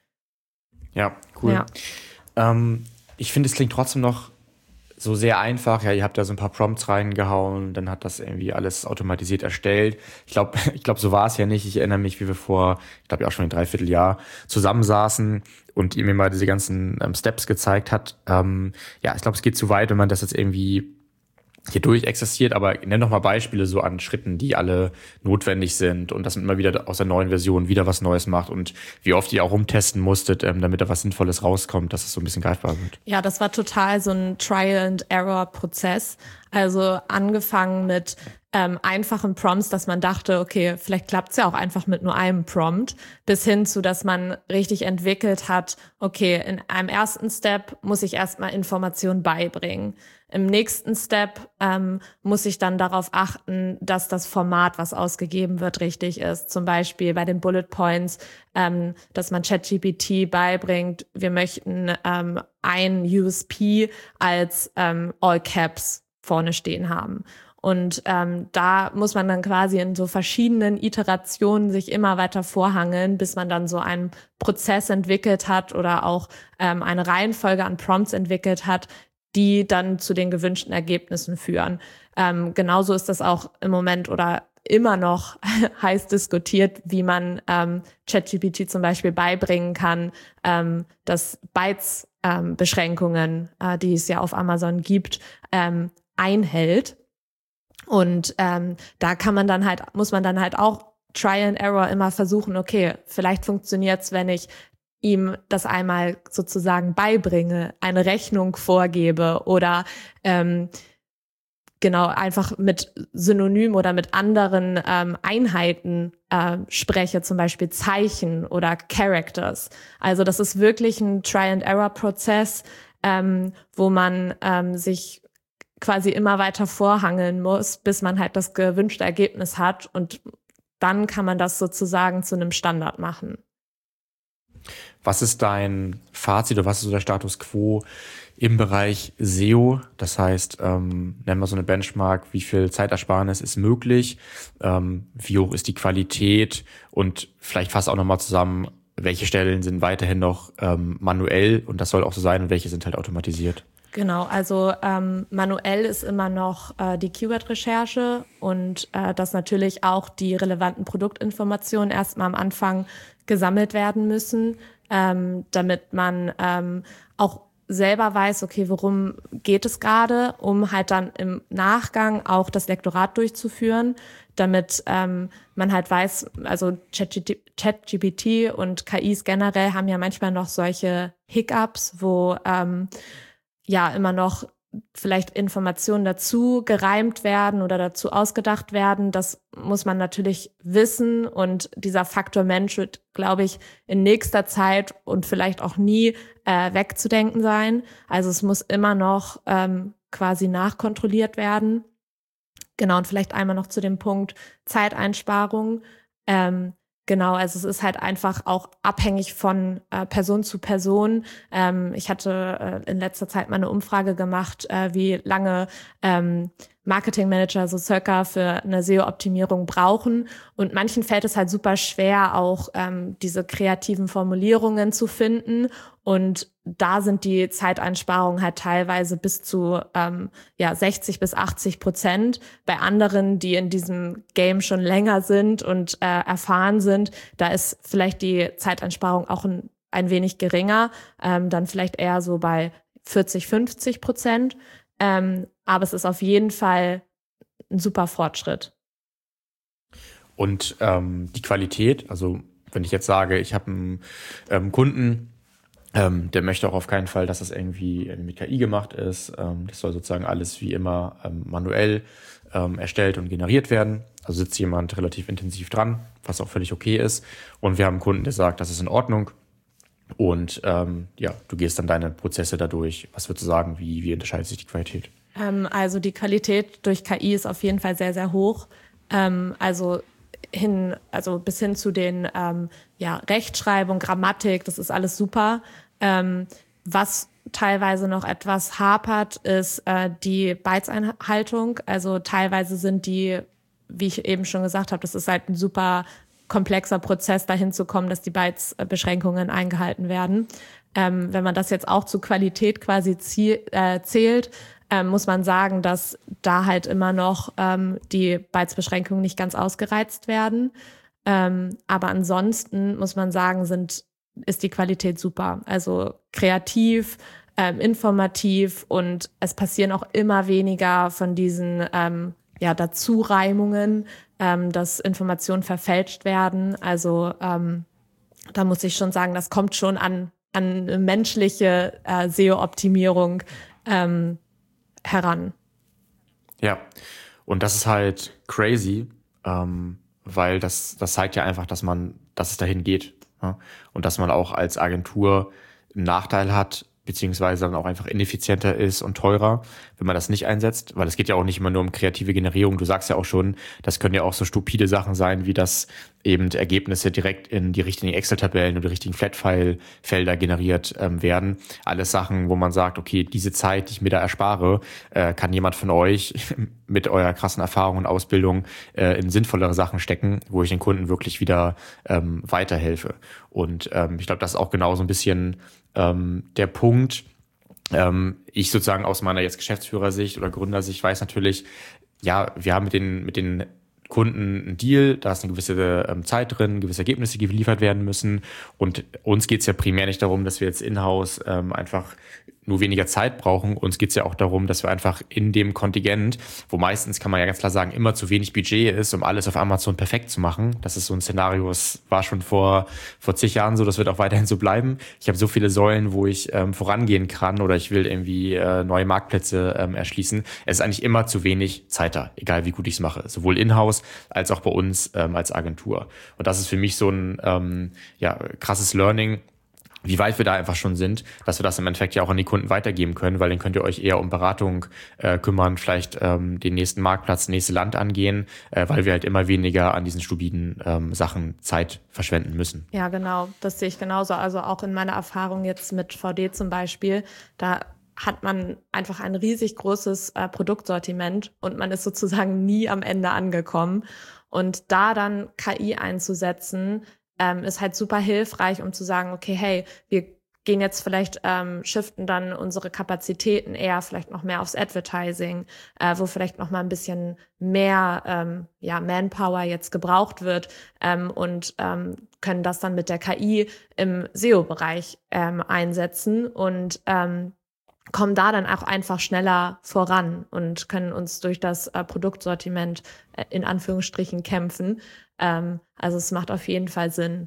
Ja, cool. Ja. Ich finde, es klingt trotzdem noch so sehr einfach. Ja, ihr habt da so ein paar Prompts reingehauen, dann hat das irgendwie alles automatisiert erstellt. Ich glaube, so war es ja nicht. Ich erinnere mich, wie wir vor, ich glaube ja auch schon ein Dreivierteljahr zusammensaßen und ihr mir mal diese ganzen Steps gezeigt hat. Ich glaube, es geht zu weit, wenn man das jetzt irgendwie hier durchexistiert, aber nenn doch mal Beispiele so an Schritten, die alle notwendig sind und dass man immer wieder aus der neuen Version wieder was Neues macht und wie oft ihr auch rumtesten musstet, damit da was Sinnvolles rauskommt, dass es so ein bisschen greifbar wird. Ja, das war total so ein Trial-and-Error-Prozess. Also angefangen mit einfachen Prompts, dass man dachte, okay, vielleicht klappt's ja auch einfach mit nur einem Prompt, bis hin zu, dass man richtig entwickelt hat, okay, in einem ersten Step muss ich erstmal Informationen beibringen. Im nächsten Step muss ich dann darauf achten, dass das Format, was ausgegeben wird, richtig ist. Zum Beispiel bei den Bullet Points, dass man ChatGPT beibringt, wir möchten ein USP als All Caps vorne stehen haben. Und da muss man dann quasi in so verschiedenen Iterationen sich immer weiter vorhangeln, bis man dann so einen Prozess entwickelt hat oder auch eine Reihenfolge an Prompts entwickelt hat, die dann zu den gewünschten Ergebnissen führen. Genauso ist das auch im Moment oder immer noch heiß diskutiert, wie man ChatGPT zum Beispiel beibringen kann, dass Bytes-Beschränkungen, die es ja auf Amazon gibt, einhält. Und da muss man dann halt auch Try and Error immer versuchen, okay, vielleicht funktioniert's, wenn ich ihm das einmal sozusagen beibringe, eine Rechnung vorgebe oder einfach mit Synonym oder mit anderen Einheiten spreche, zum Beispiel Zeichen oder Characters. Also das ist wirklich ein Try-and-Error-Prozess, wo man sich quasi immer weiter vorhangeln muss, bis man halt das gewünschte Ergebnis hat und dann kann man das sozusagen zu einem Standard machen. Was ist dein Fazit oder was ist so der Status quo im Bereich SEO? Das heißt, nennen wir so eine Benchmark, wie viel Zeitersparnis ist möglich, wie hoch ist die Qualität und vielleicht fasst auch nochmal zusammen, welche Stellen sind weiterhin noch manuell und das soll auch so sein und welche sind halt automatisiert? Genau, also manuell ist immer noch die Keyword-Recherche und dass natürlich auch die relevanten Produktinformationen erstmal am Anfang gesammelt werden müssen, damit man auch selber weiß, okay, worum geht es gerade, um halt dann im Nachgang auch das Lektorat durchzuführen, damit man halt weiß, also ChatGPT und KIs generell haben ja manchmal noch solche Hiccups, wo immer noch vielleicht Informationen dazu gereimt werden oder dazu ausgedacht werden. Das muss man natürlich wissen und dieser Faktor Mensch wird, glaube ich, in nächster Zeit und vielleicht auch nie wegzudenken sein. Also es muss immer noch quasi nachkontrolliert werden. Genau, und vielleicht einmal noch zu dem Punkt Zeiteinsparung. Genau, also es ist halt einfach auch abhängig von Person zu Person. Ich hatte in letzter Zeit mal eine Umfrage gemacht, wie lange Marketingmanager so circa für eine SEO-Optimierung brauchen. Und manchen fällt es halt super schwer, auch diese kreativen Formulierungen zu finden. Und da sind die Zeiteinsparungen halt teilweise bis zu 60-80%. Bei anderen, die in diesem Game schon länger sind und erfahren sind, da ist vielleicht die Zeiteinsparung auch ein wenig geringer, dann vielleicht eher so bei 40-50%. Aber es ist auf jeden Fall ein super Fortschritt. Und die Qualität, also wenn ich jetzt sage, ich habe einen Kunden, der möchte auch auf keinen Fall, dass das irgendwie mit KI gemacht ist. Das soll sozusagen alles wie immer manuell erstellt und generiert werden. Also sitzt jemand relativ intensiv dran, was auch völlig okay ist. Und wir haben einen Kunden, der sagt, das ist in Ordnung. Und du gehst dann deine Prozesse dadurch. Was würdest du sagen, wie unterscheidet sich die Qualität? Also die Qualität durch KI ist auf jeden Fall sehr, sehr hoch. Also bis hin zu den Rechtschreibung, Grammatik, das ist alles super. Was teilweise noch etwas hapert, ist die Bytes-Einhaltung. Also teilweise sind die, wie ich eben schon gesagt habe, das ist halt ein super komplexer Prozess, dahin zu kommen, dass die Bytes-Beschränkungen eingehalten werden. Wenn man das jetzt auch zur Qualität quasi zählt, muss man sagen, dass da halt immer noch die Bytes-Beschränkungen nicht ganz ausgereizt werden. Aber ansonsten muss man sagen, ist die Qualität super. Also kreativ, informativ und es passieren auch immer weniger von diesen Dazureimungen, dass Informationen verfälscht werden. Also da muss ich schon sagen, das kommt schon an menschliche SEO-Optimierung heran. Ja, Und das ist halt crazy, weil das zeigt ja einfach, dass es dahin geht. Ja? Und dass man auch als Agentur einen Nachteil hat, beziehungsweise dann auch einfach ineffizienter ist und teurer, wenn man das nicht einsetzt, weil es geht ja auch nicht immer nur um kreative Generierung. Du sagst ja auch schon, das können ja auch so stupide Sachen sein, wie dass eben Ergebnisse direkt in die richtigen Excel-Tabellen oder die richtigen Flat-File-Felder generiert werden. Alles Sachen, wo man sagt, okay, diese Zeit, die ich mir da erspare, kann jemand von euch mit eurer krassen Erfahrung und Ausbildung in sinnvollere Sachen stecken, wo ich den Kunden wirklich wieder weiterhelfe. Und ich glaube, das ist auch genau so ein bisschen der Punkt. Ich sozusagen aus meiner jetzt Geschäftsführersicht oder Gründersicht weiß natürlich, ja, wir haben mit den Kunden einen Deal, da ist eine gewisse Zeit drin, gewisse Ergebnisse, die geliefert werden müssen. Und uns geht es ja primär nicht darum, dass wir jetzt in-house einfach nur weniger Zeit brauchen. Uns geht es ja auch darum, dass wir einfach in dem Kontingent, wo meistens, kann man ja ganz klar sagen, immer zu wenig Budget ist, um alles auf Amazon perfekt zu machen. Das ist so ein Szenario, das war schon vor zig Jahren so, das wird auch weiterhin so bleiben. Ich habe so viele Säulen, wo ich vorangehen kann oder ich will irgendwie neue Marktplätze erschließen. Es ist eigentlich immer zu wenig Zeit da, egal wie gut ich es mache. Sowohl in-house als auch bei uns als Agentur. Und das ist für mich so ein krasses Learning, wie weit wir da einfach schon sind, dass wir das im Endeffekt ja auch an die Kunden weitergeben können, weil dann könnt ihr euch eher um Beratung kümmern, vielleicht den nächsten Marktplatz, nächste Land angehen, weil wir halt immer weniger an diesen stupiden Sachen Zeit verschwenden müssen. Ja, genau, das sehe ich genauso. Also auch in meiner Erfahrung jetzt mit VD zum Beispiel, da hat man einfach ein riesig großes Produktsortiment und man ist sozusagen nie am Ende angekommen. Und da dann KI einzusetzen, ist halt super hilfreich, um zu sagen, okay, hey, wir gehen jetzt vielleicht, shiften dann unsere Kapazitäten eher vielleicht noch mehr aufs Advertising, wo vielleicht noch mal ein bisschen mehr Manpower jetzt gebraucht wird und können das dann mit der KI im SEO-Bereich einsetzen und kommen da dann auch einfach schneller voran und können uns durch das Produktsortiment in Anführungsstrichen kämpfen. Also es macht auf jeden Fall Sinn.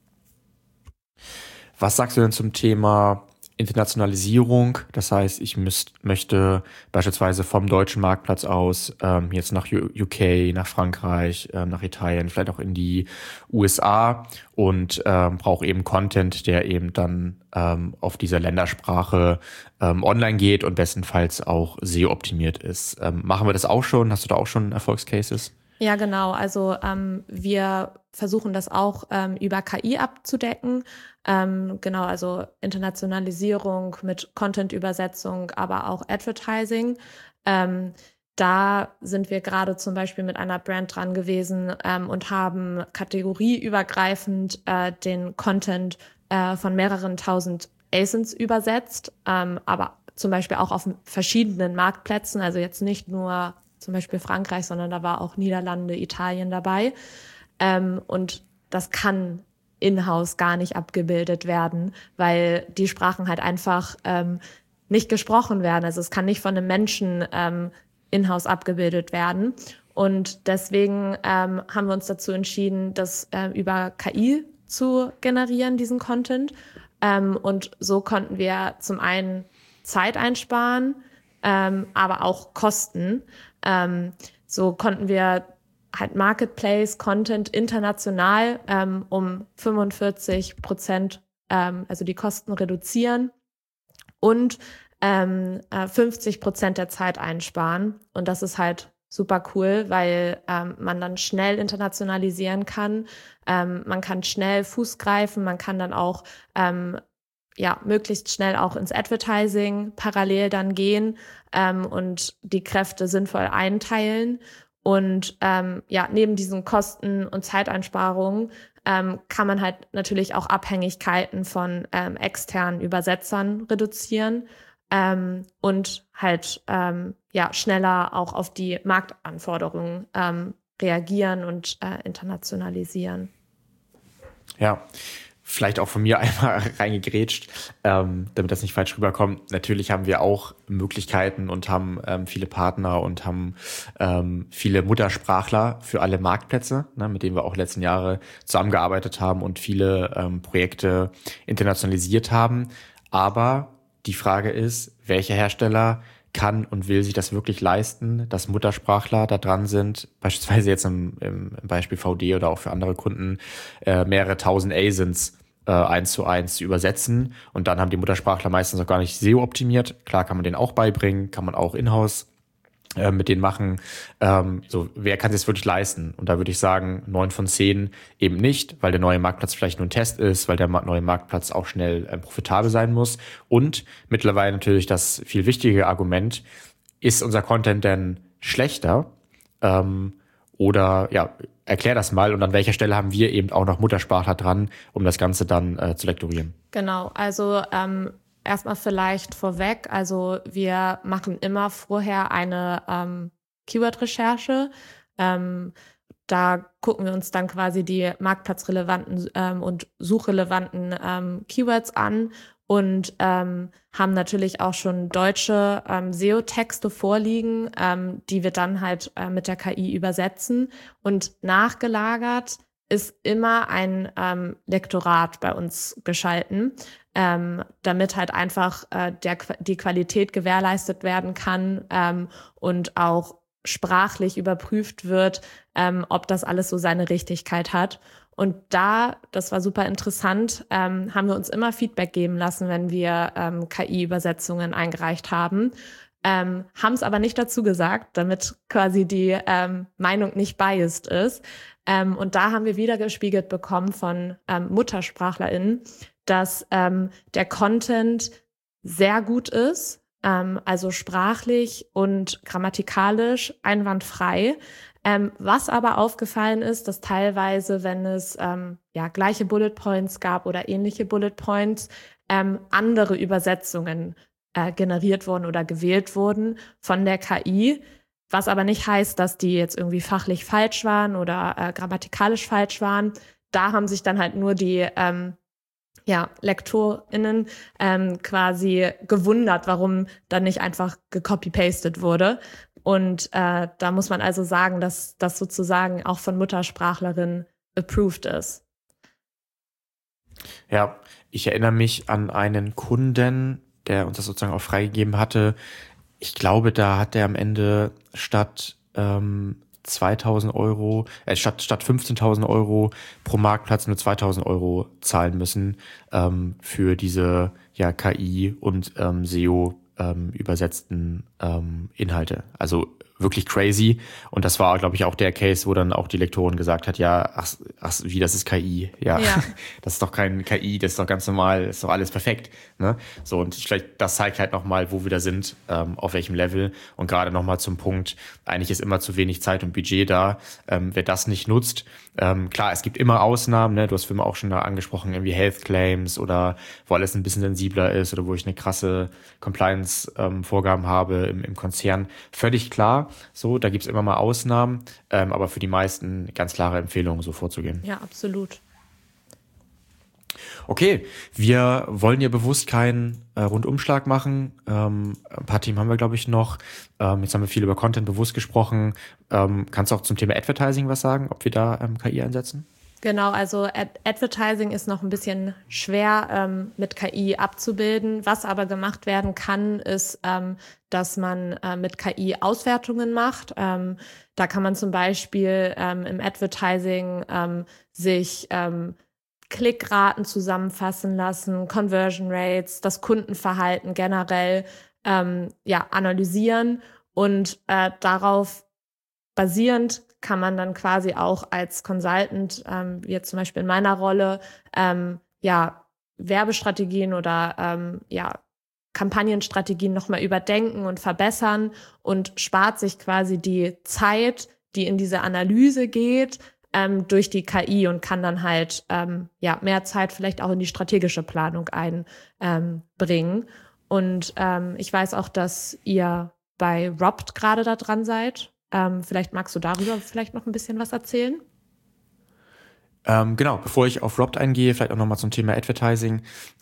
Was sagst du denn zum Thema Internationalisierung? Das heißt, ich möchte beispielsweise vom deutschen Marktplatz aus jetzt nach UK, nach Frankreich, nach Italien, vielleicht auch in die USA und brauche eben Content, der eben dann auf dieser Ländersprache online geht und bestenfalls auch SEO-optimiert ist. Machen wir das auch schon? Hast du da auch schon Erfolgscases? Ja, genau. Also wir versuchen das auch über KI abzudecken. Genau, also Internationalisierung mit Content-Übersetzung, aber auch Advertising. Da sind wir gerade zum Beispiel mit einer Brand dran gewesen und haben kategorieübergreifend den Content von mehreren tausend ASINs übersetzt, aber zum Beispiel auch auf verschiedenen Marktplätzen, also jetzt nicht nur zum Beispiel Frankreich, sondern da war auch Niederlande, Italien dabei. Und das kann in-house gar nicht abgebildet werden, weil die Sprachen halt einfach nicht gesprochen werden. Also es kann nicht von einem Menschen in-house abgebildet werden. Und deswegen haben wir uns dazu entschieden, das über KI zu generieren, diesen Content. Und so konnten wir zum einen Zeit einsparen, aber auch Kosten. So konnten wir halt Marketplace-Content international um 45%, also die Kosten reduzieren und 50% der Zeit einsparen. Und das ist halt super cool, weil man dann schnell internationalisieren kann. Man kann schnell Fuß greifen, man kann dann auch möglichst schnell auch ins Advertising parallel dann gehen und die Kräfte sinnvoll einteilen. Und neben diesen Kosten- und Zeiteinsparungen kann man halt natürlich auch Abhängigkeiten von externen Übersetzern reduzieren und halt schneller auch auf die Marktanforderungen reagieren und internationalisieren. Ja. Vielleicht auch von mir einmal reingegrätscht, damit das nicht falsch rüberkommt. Natürlich haben wir auch Möglichkeiten und haben viele Partner und haben viele Muttersprachler für alle Marktplätze, ne, mit denen wir auch letzten Jahre zusammengearbeitet haben und viele Projekte internationalisiert haben. Aber die Frage ist, welcher Hersteller kann und will sich das wirklich leisten, dass Muttersprachler da dran sind, beispielsweise jetzt im Beispiel VD oder auch für andere Kunden, mehrere tausend ASINs 1:1 zu übersetzen. Und dann haben die Muttersprachler meistens auch gar nicht SEO optimiert. Klar kann man den auch beibringen, kann man auch in-house mit denen machen. So, wer kann sich das wirklich leisten? Und da würde ich sagen, 9 von 10 eben nicht, weil der neue Marktplatz vielleicht nur ein Test ist, weil der neue Marktplatz auch schnell profitabel sein muss. Und mittlerweile natürlich das viel wichtige Argument, ist unser Content denn schlechter? Oder ja, erklär das mal. Und an welcher Stelle haben wir eben auch noch Muttersprachler dran, um das Ganze dann zu lektorieren? Genau, also erstmal vielleicht vorweg, also wir machen immer vorher eine Keyword-Recherche. Da gucken wir uns dann quasi die marktplatzrelevanten und suchrelevanten Keywords an und haben natürlich auch schon deutsche SEO-Texte vorliegen, die wir dann halt mit der KI übersetzen. Und nachgelagert ist immer ein Lektorat bei uns geschalten, damit halt einfach die Qualität gewährleistet werden kann und auch sprachlich überprüft wird, ob das alles so seine Richtigkeit hat. Und das war super interessant, haben wir uns immer Feedback geben lassen, wenn wir KI-Übersetzungen eingereicht haben. Haben es aber nicht dazu gesagt, damit quasi die Meinung nicht biased ist. Und da haben wir wiedergespiegelt bekommen von MuttersprachlerInnen, dass der Content sehr gut ist, also sprachlich und grammatikalisch einwandfrei. Was aber aufgefallen ist, dass teilweise, wenn es gleiche Bullet Points gab oder ähnliche Bullet Points, andere Übersetzungen generiert wurden oder gewählt wurden von der KI, was aber nicht heißt, dass die jetzt irgendwie fachlich falsch waren oder grammatikalisch falsch waren. Da haben sich dann halt nur die LektorInnen quasi gewundert, warum dann nicht einfach gecopy-pastet wurde. Und da muss man also sagen, dass das sozusagen auch von Muttersprachlerinnen approved ist. Ja, ich erinnere mich an einen Kunden, der uns das sozusagen auch freigegeben hatte. Ich glaube, da hat er am Ende statt 2.000 Euro, statt 15.000 Euro pro Marktplatz nur 2.000 Euro zahlen müssen für diese KI und SEO übersetzten Inhalte. Also wirklich crazy. Und das war, glaube ich, auch der Case, wo dann auch die Lektorin gesagt hat, das ist KI. Ja. Das ist doch kein KI, das ist doch ganz normal, das ist doch alles perfekt. Ne? So, und vielleicht, das zeigt halt nochmal, wo wir da sind, auf welchem Level. Und gerade nochmal zum Punkt, eigentlich ist immer zu wenig Zeit und Budget da. Wer das nicht nutzt, klar, es gibt immer Ausnahmen, ne? Du hast vorhin auch schon da angesprochen, irgendwie Health Claims oder wo alles ein bisschen sensibler ist oder wo ich eine krasse Compliance-Vorgaben habe im Konzern. Völlig klar. So, da gibt's immer mal Ausnahmen, aber für die meisten ganz klare Empfehlungen, so vorzugehen. Ja, absolut. Okay, wir wollen ja bewusst keinen Rundumschlag machen. Ein paar Themen haben wir, glaube ich, noch. Jetzt haben wir viel über Content bewusst gesprochen. Kannst du auch zum Thema Advertising was sagen, ob wir da KI einsetzen? Genau, also Advertising ist noch ein bisschen schwer mit KI abzubilden. Was aber gemacht werden kann, ist, dass man mit KI Auswertungen macht. Da kann man zum Beispiel im Advertising sich Klickraten zusammenfassen lassen, Conversion Rates, das Kundenverhalten generell analysieren und darauf basierend kann man dann quasi auch als Consultant, wie jetzt zum Beispiel in meiner Rolle, Werbestrategien oder Kampagnenstrategien nochmal überdenken und verbessern und spart sich quasi die Zeit, die in diese Analyse geht, durch die KI und kann dann halt mehr Zeit vielleicht auch in die strategische Planung einbringen. Und ich weiß auch, dass ihr bei Robt gerade da dran seid. Vielleicht magst du darüber vielleicht noch ein bisschen was erzählen? Genau, bevor ich auf Robt eingehe, vielleicht auch nochmal zum Thema Advertising.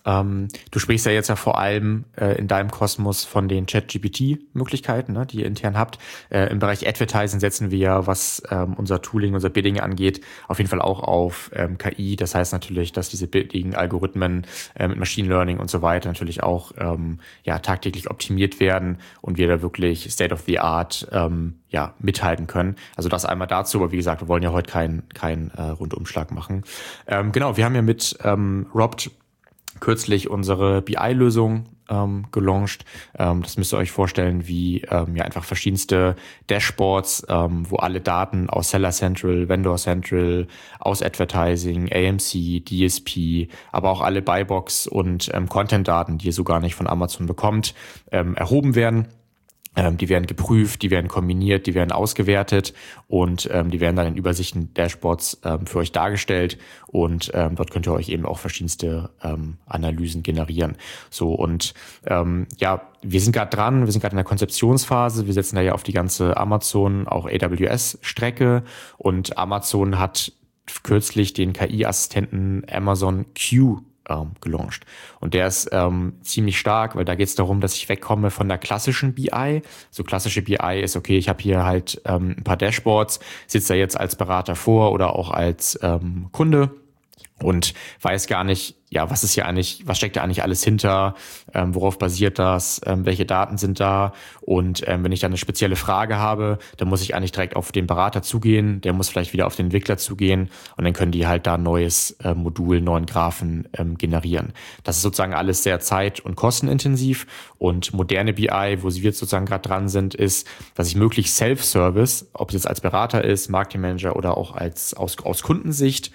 Du sprichst ja jetzt ja vor allem in deinem Kosmos von den ChatGPT-Möglichkeiten, ne, die ihr intern habt. Im Bereich Advertising setzen wir ja, was unser Tooling, unser Bidding angeht, auf jeden Fall auch auf KI. Das heißt natürlich, dass diese Bidding-Algorithmen mit Machine Learning und so weiter natürlich auch tagtäglich optimiert werden und wir da wirklich State of the Art mithalten können. Also das einmal dazu, aber wie gesagt, wir wollen ja heute keinen Rundumschlag machen. Genau, wir haben ja mit Robt kürzlich unsere BI-Lösung gelauncht. Das müsst ihr euch vorstellen wie einfach verschiedenste Dashboards, wo alle Daten aus Seller Central, Vendor Central, aus Advertising, AMC, DSP, aber auch alle Buybox und Content-Daten, die ihr so gar nicht von Amazon bekommt, erhoben werden. Die werden geprüft, die werden kombiniert, die werden ausgewertet und die werden dann in Übersichten Dashboards für euch dargestellt und dort könnt ihr euch eben auch verschiedenste Analysen generieren. So und wir sind gerade in der Konzeptionsphase, wir setzen da ja auf die ganze Amazon, auch AWS-Strecke und Amazon hat kürzlich den KI-Assistenten Amazon Q gelauncht. Und der ist ziemlich stark, weil da geht es darum, dass ich wegkomme von der klassischen BI. So klassische BI ist, okay, ich habe hier halt ein paar Dashboards, sitze da jetzt als Berater vor oder auch als Kunde und weiß gar nicht, was steckt da eigentlich alles hinter, worauf basiert das, welche Daten sind da und wenn ich dann eine spezielle Frage habe, dann muss ich eigentlich direkt auf den Berater zugehen, der muss vielleicht wieder auf den Entwickler zugehen und dann können die halt da ein neues Modul, neuen Graphen generieren. Das ist sozusagen alles sehr zeit- und kostenintensiv und moderne BI, wo wir jetzt sozusagen gerade dran sind, ist, dass ich möglichst Self-Service, ob es jetzt als Berater ist, Marketing-Manager oder auch aus Kundensicht,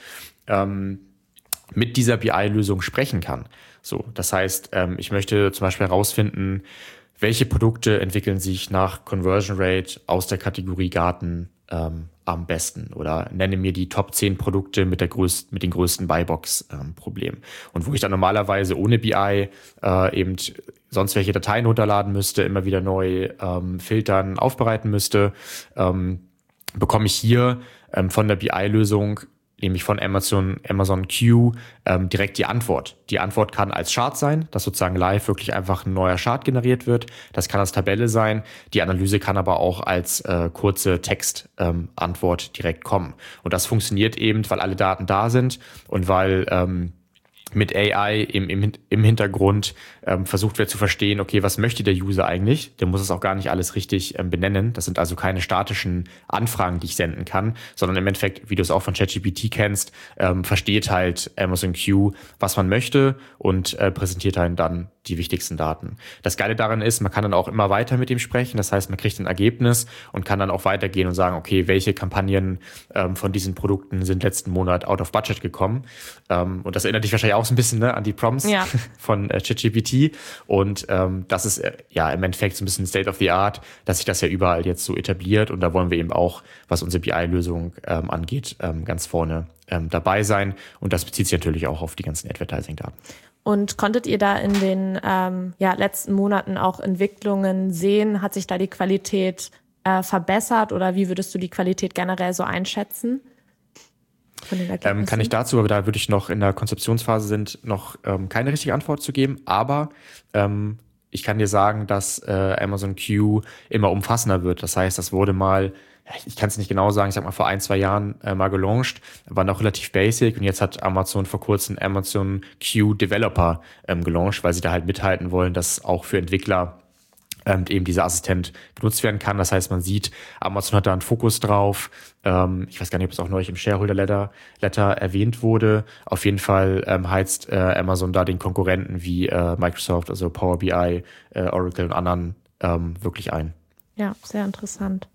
mit dieser BI-Lösung sprechen kann. So, das heißt, ich möchte zum Beispiel herausfinden, welche Produkte entwickeln sich nach Conversion Rate aus der Kategorie Garten am besten oder nenne mir die Top 10 Produkte mit den größten Buybox-Problemen. Und wo ich dann normalerweise ohne BI eben sonst welche Dateien runterladen müsste, immer wieder neu filtern, aufbereiten müsste, bekomme ich hier von der BI-Lösung nämlich von Amazon Q, direkt die Antwort. Die Antwort kann als Chart sein, dass sozusagen live wirklich einfach ein neuer Chart generiert wird. Das kann als Tabelle sein. Die Analyse kann aber auch als kurze Textantwort direkt kommen. Und das funktioniert eben, weil alle Daten da sind und weil mit AI im Hintergrund versucht wird zu verstehen, okay, was möchte der User eigentlich? Der muss es auch gar nicht alles richtig benennen. Das sind also keine statischen Anfragen, die ich senden kann, sondern im Endeffekt, wie du es auch von ChatGPT kennst, versteht halt Amazon Q, was man möchte und präsentiert halt dann die wichtigsten Daten. Das Geile daran ist, man kann dann auch immer weiter mit ihm sprechen. Das heißt, man kriegt ein Ergebnis und kann dann auch weitergehen und sagen, okay, welche Kampagnen von diesen Produkten sind letzten Monat out of budget gekommen. Und das erinnert dich wahrscheinlich auch so ein bisschen an die Prompts von ChatGPT. Und das ist im Endeffekt so ein bisschen State of the Art, dass sich das ja überall jetzt so etabliert. Und da wollen wir eben auch, was unsere BI-Lösung angeht, ganz vorne dabei sein. Und das bezieht sich natürlich auch auf die ganzen Advertising-Daten. Und konntet ihr da in den letzten Monaten auch Entwicklungen sehen? Hat sich da die Qualität verbessert oder wie würdest du die Qualität generell so einschätzen? Kann ich dazu, aber da würde ich noch in der Konzeptionsphase noch keine richtige Antwort zu geben. Aber ich kann dir sagen, dass Amazon Q immer umfassender wird. Das heißt, das wurde mal, ich kann es nicht genau sagen, ich sag mal vor 1-2 Jahren mal gelauncht, war noch relativ basic und jetzt hat Amazon vor kurzem Amazon Q Developer gelauncht, weil sie da halt mithalten wollen, dass auch für Entwickler eben dieser Assistent genutzt werden kann. Das heißt, man sieht, Amazon hat da einen Fokus drauf. Ich weiß gar nicht, ob es auch neulich im Shareholder Letter erwähnt wurde. Auf jeden Fall heizt Amazon da den Konkurrenten wie Microsoft, also Power BI, Oracle und anderen wirklich ein. Ja, sehr interessant.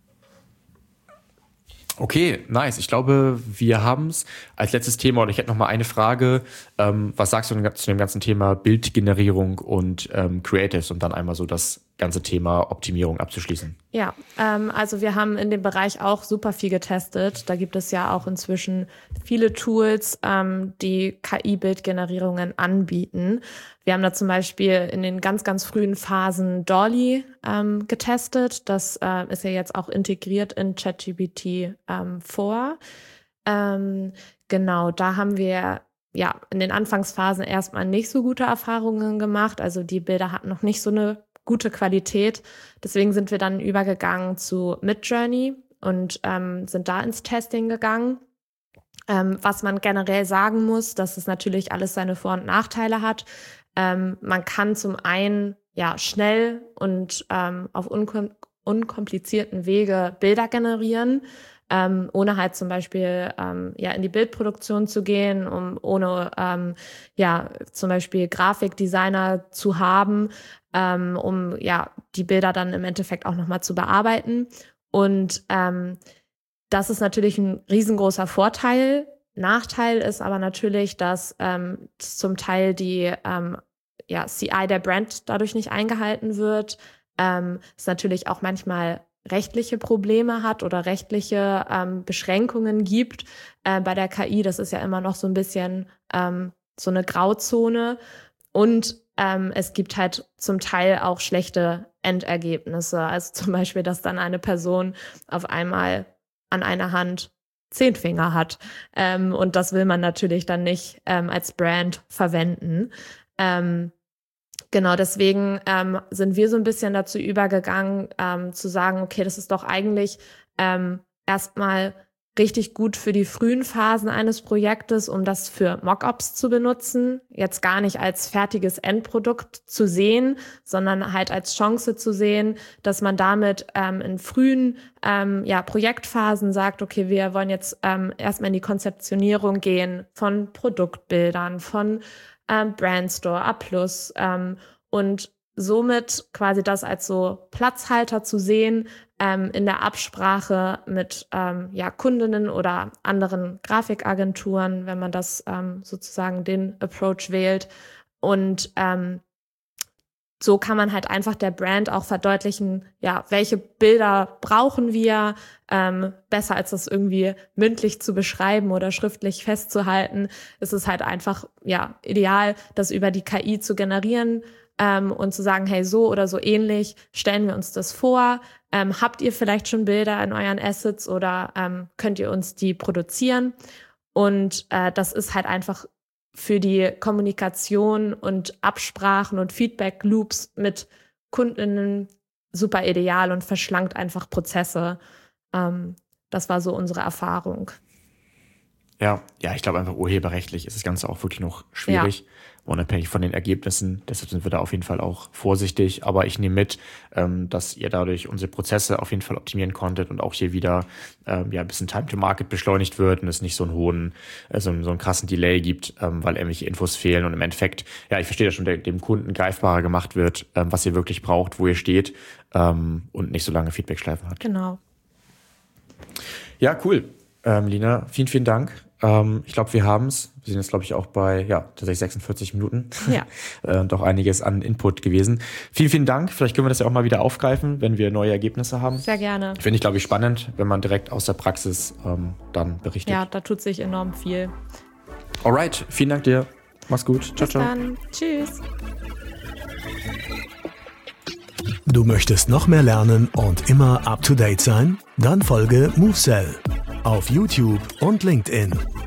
Okay, nice. Ich glaube, wir haben es als letztes Thema und ich hätte noch mal eine Frage. Was sagst du zu dem ganzen Thema Bildgenerierung und Creatives und dann einmal so das ganze Thema Optimierung abzuschließen? Ja, also wir haben in dem Bereich auch super viel getestet. Da gibt es ja auch inzwischen viele Tools, die KI-Bildgenerierungen anbieten. Wir haben da zum Beispiel in den ganz, ganz frühen Phasen DALL-E getestet. Das ist ja jetzt auch integriert in ChatGPT 4. Genau, da haben wir in den Anfangsphasen erstmal nicht so gute Erfahrungen gemacht. Also die Bilder hatten noch nicht so eine gute Qualität. Deswegen sind wir dann übergegangen zu Midjourney und sind da ins Testing gegangen. Was man generell sagen muss, dass es natürlich alles seine Vor- und Nachteile hat. Man kann zum einen schnell und auf unkomplizierten Wege Bilder generieren, ohne halt zum Beispiel in die Bildproduktion zu gehen, ohne zum Beispiel Grafikdesigner zu haben, um die Bilder dann im Endeffekt auch nochmal zu bearbeiten. Und das ist natürlich ein riesengroßer Vorteil. Nachteil ist aber natürlich, dass zum Teil die CI der Brand dadurch nicht eingehalten wird. Es natürlich auch manchmal rechtliche Probleme hat oder rechtliche Beschränkungen gibt bei der KI. Das ist ja immer noch so ein bisschen so eine Grauzone. Und es gibt halt zum Teil auch schlechte Endergebnisse. Also zum Beispiel, dass dann eine Person auf einmal an einer Hand 10 Finger hat. Und das will man natürlich dann nicht als Brand verwenden. Genau, deswegen sind wir so ein bisschen dazu übergegangen, zu sagen, okay, das ist doch eigentlich erstmal richtig gut für die frühen Phasen eines Projektes, um das für Mockups zu benutzen, jetzt gar nicht als fertiges Endprodukt zu sehen, sondern halt als Chance zu sehen, dass man damit in frühen Projektphasen sagt, okay, wir wollen jetzt erstmal in die Konzeptionierung gehen von Produktbildern, von Brandstore, A+, und somit quasi das als so Platzhalter zu sehen, in der Absprache mit Kundinnen oder anderen Grafikagenturen, wenn man das sozusagen den Approach wählt. Und so kann man halt einfach der Brand auch verdeutlichen, welche Bilder brauchen wir, besser als das irgendwie mündlich zu beschreiben oder schriftlich festzuhalten. Es ist halt einfach ideal, das über die KI zu generieren und zu sagen, hey, so oder so ähnlich stellen wir uns das vor. Habt ihr vielleicht schon Bilder in euren Assets oder könnt ihr uns die produzieren? Und das ist halt einfach für die Kommunikation und Absprachen und Feedback-Loops mit Kundinnen super ideal und verschlankt einfach Prozesse. Das war so unsere Erfahrung. Ja, ich glaube einfach urheberrechtlich ist das Ganze auch wirklich noch schwierig, unabhängig von den Ergebnissen. Deshalb sind wir da auf jeden Fall auch vorsichtig. Aber ich nehme mit, dass ihr dadurch unsere Prozesse auf jeden Fall optimieren konntet und auch hier wieder ein bisschen Time to Market beschleunigt wird und es nicht so einen krassen Delay gibt, weil irgendwelche Infos fehlen und im Endeffekt, ich verstehe das schon, dem Kunden greifbarer gemacht wird, was ihr wirklich braucht, wo ihr steht und nicht so lange Feedback-Schleifen hat. Genau. Ja, cool. Lina, vielen, vielen Dank. Ich glaube, wir haben es. Wir sind jetzt, glaube ich, auch bei tatsächlich 46 Minuten. Ja. Doch einiges an Input gewesen. Vielen, vielen Dank. Vielleicht können wir das ja auch mal wieder aufgreifen, wenn wir neue Ergebnisse haben. Sehr gerne. Finde ich, glaube ich, spannend, wenn man direkt aus der Praxis dann berichtet. Ja, da tut sich enorm viel. Alright, vielen Dank dir. Mach's gut. Ciao, Bis dann. Tschüss. Du möchtest noch mehr lernen und immer up to date sein? Dann folge MoveSell auf YouTube und LinkedIn.